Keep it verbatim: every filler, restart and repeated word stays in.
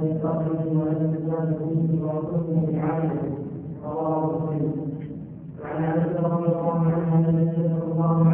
في قبره ولم يزال فيه وحكمه بعينه رواه مسلم. وعن انس رضي الله عنه ان النبي صلى الله